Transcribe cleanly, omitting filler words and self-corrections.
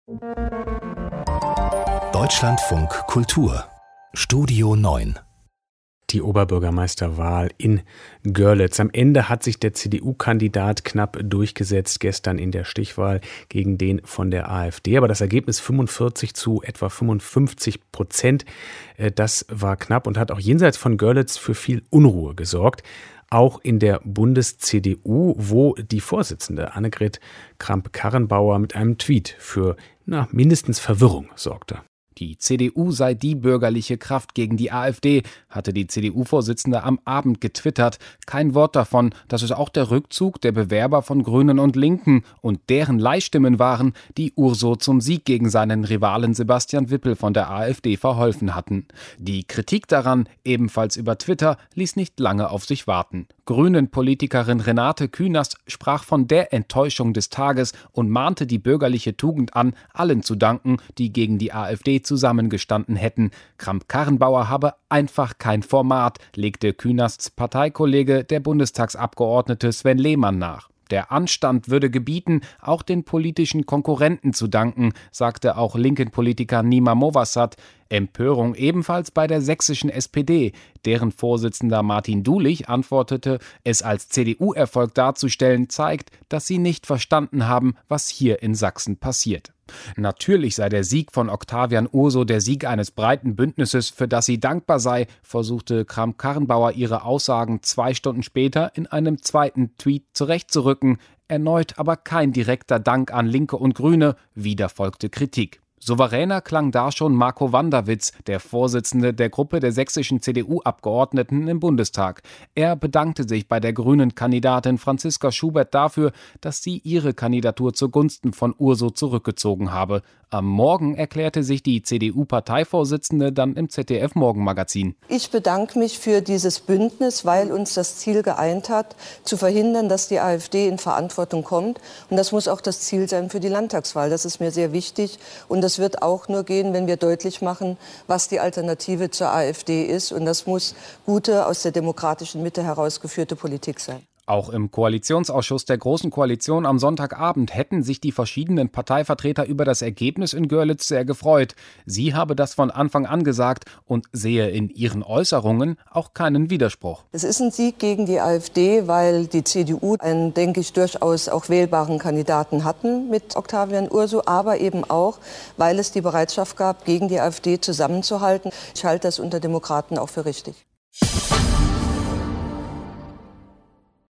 Deutschlandfunk Kultur Studio 9. Die Oberbürgermeisterwahl in Görlitz. Am Ende hat sich der CDU-Kandidat knapp durchgesetzt, gestern in der Stichwahl gegen den von der AfD. Aber das Ergebnis 45 zu etwa 55%, das war knapp und hat auch jenseits von Görlitz für viel Unruhe gesorgt. Auch in der Bundes-CDU, wo die Vorsitzende Annegret Kramp-Karrenbauer mit einem Tweet für mindestens Verwirrung sorgte. Die CDU sei die bürgerliche Kraft gegen die AfD, hatte die CDU-Vorsitzende am Abend getwittert. Kein Wort davon, dass es auch der Rückzug der Bewerber von Grünen und Linken und deren Leihstimmen waren, die Urso zum Sieg gegen seinen Rivalen Sebastian Wippel von der AfD verholfen hatten. Die Kritik daran, ebenfalls über Twitter, ließ nicht lange auf sich warten. Grünen-Politikerin Renate Künast sprach von der Enttäuschung des Tages und mahnte die bürgerliche Tugend an, allen zu danken, die gegen die AfD zusammengestanden hätten. Kramp-Karrenbauer habe einfach kein Format, legte Künasts Parteikollege, der Bundestagsabgeordnete Sven Lehmann nach. Der Anstand würde gebieten, auch den politischen Konkurrenten zu danken, sagte auch linken Politiker Nima Mowassat. Empörung ebenfalls bei der sächsischen SPD. Deren Vorsitzender Martin Dulich antwortete, es als CDU-Erfolg darzustellen, zeigt, dass sie nicht verstanden haben, was hier in Sachsen passiert. Natürlich sei der Sieg von Octavian Urso der Sieg eines breiten Bündnisses, für das sie dankbar sei, versuchte Kramp-Karrenbauer ihre Aussagen 2 Stunden später in einem zweiten Tweet zurechtzurücken. Erneut aber kein direkter Dank an Linke und Grüne, wieder folgte Kritik. Souveräner klang da schon Marco Wanderwitz, der Vorsitzende der Gruppe der sächsischen CDU-Abgeordneten im Bundestag. Er bedankte sich bei der Grünen-Kandidatin Franziska Schubert dafür, dass sie ihre Kandidatur zugunsten von Urso zurückgezogen habe. Am Morgen erklärte sich die CDU-Parteivorsitzende dann im ZDF-Morgenmagazin. Ich bedanke mich für dieses Bündnis, weil uns das Ziel geeint hat, zu verhindern, dass die AfD in Verantwortung kommt. Und das muss auch das Ziel sein für die Landtagswahl. Das ist mir sehr wichtig. Und das wird auch nur gehen, wenn wir deutlich machen, was die Alternative zur AfD ist. Und das muss gute, aus der demokratischen Mitte herausgeführte Politik sein. Auch im Koalitionsausschuss der Großen Koalition am Sonntagabend hätten sich die verschiedenen Parteivertreter über das Ergebnis in Görlitz sehr gefreut. Sie habe das von Anfang an gesagt und sehe in ihren Äußerungen auch keinen Widerspruch. Es ist ein Sieg gegen die AfD, weil die CDU einen, denke ich, durchaus auch wählbaren Kandidaten hatten mit Octavian Urso, aber eben auch, weil es die Bereitschaft gab, gegen die AfD zusammenzuhalten. Ich halte das unter Demokraten auch für richtig.